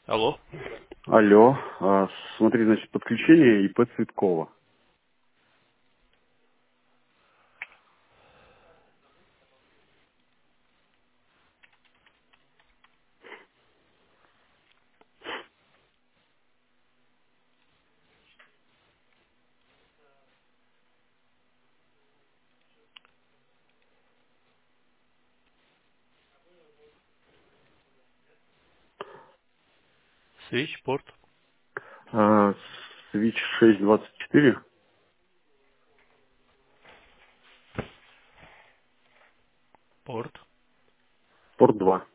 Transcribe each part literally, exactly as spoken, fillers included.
Алло. Алло, а, смотри, значит, подключение ИП Цветкова. Свич, порт, А, Switch шесть двадцать четыре, порт. порт два.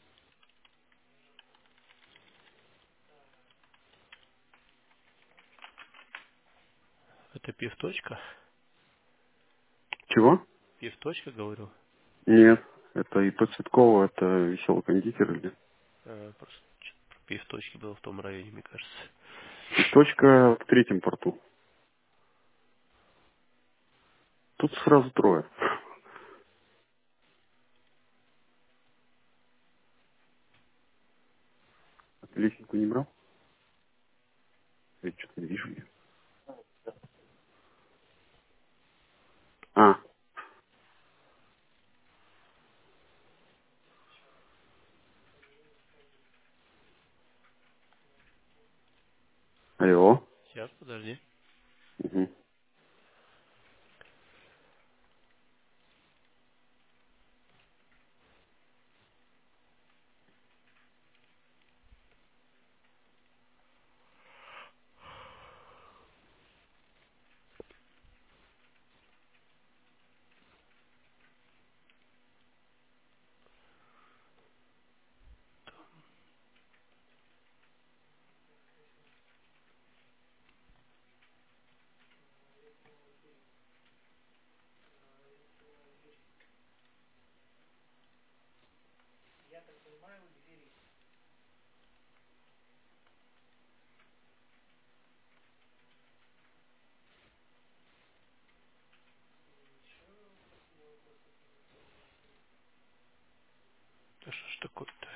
Это пив-точка? Чего? Пив-точка, говорю. Нет, это ИП Цветкова, это веселый кондитер или... Э, просто чё-то про пив-точки было в том районе, мне кажется. И точка в третьем порту. Тут сразу трое. А ты лестницу не брал? Я что-то не вижу. её. А, алло. Сейчас, подожди. Мгм. Да что ж такое-то?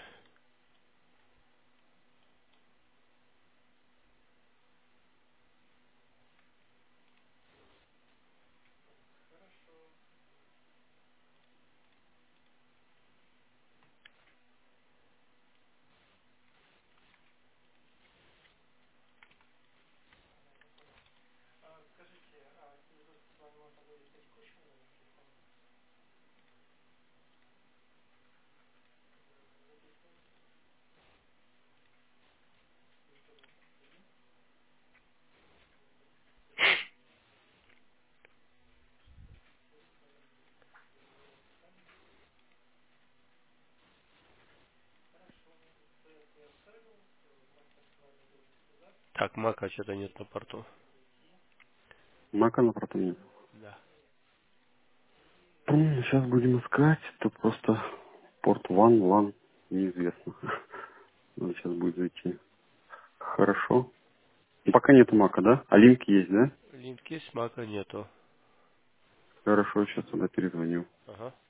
Так, мака что-то нет на порту. Мака на порту нет. Да. Сейчас будем искать. Тут просто порт один, лан, неизвестно. Надо сейчас будет зайти. Хорошо. Пока нету мака, да? А линк есть, да? Линк есть, мака нету. Хорошо, сейчас туда перезвоню. Ага.